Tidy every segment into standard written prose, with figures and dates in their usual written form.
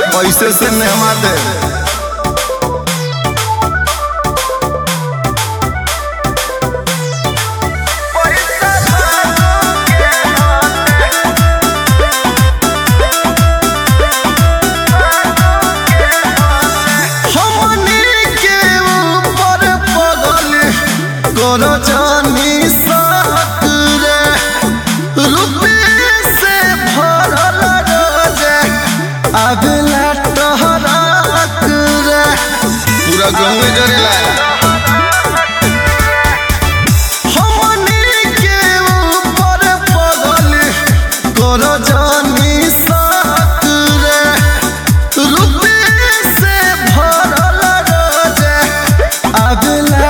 पैसे से नेमा दे। गोरो जानी साथ रे रुपये से भरल रोजे अगला टहराक रे पूरा गाँव में जरेला। हमनी के ऊपर पगल गोरो जानी साथ रे रुपये से भरल रोजे अगला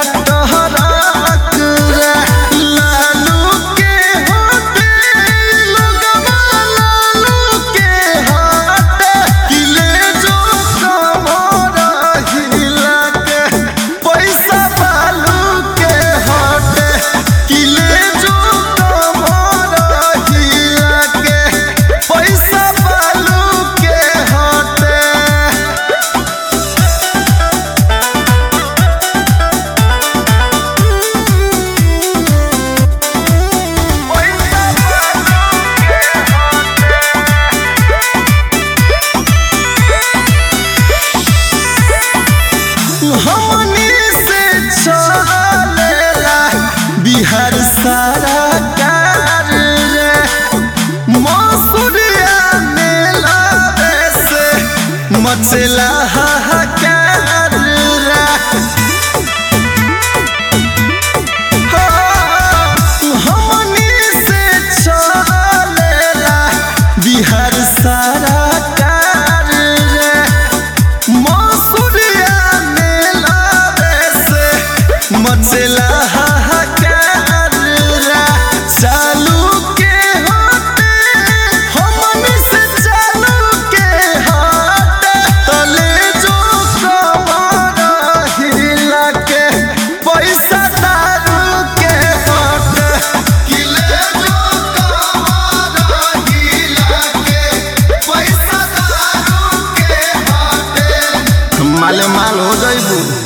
हमनी से चलेला बिहार सारा कार रे मसूरिया मेला से मचला हाहाकार रे। हमनी से चलेला बिहार सारा कार रे मसूरिया मचला हाहाकार रे। चालू के होते हमनी से चालू के होते तले जो कमर हिला के पैसा दारू के होते किले जो कमर हिला के पैसा दारू के होते माल माल हो जाइबू।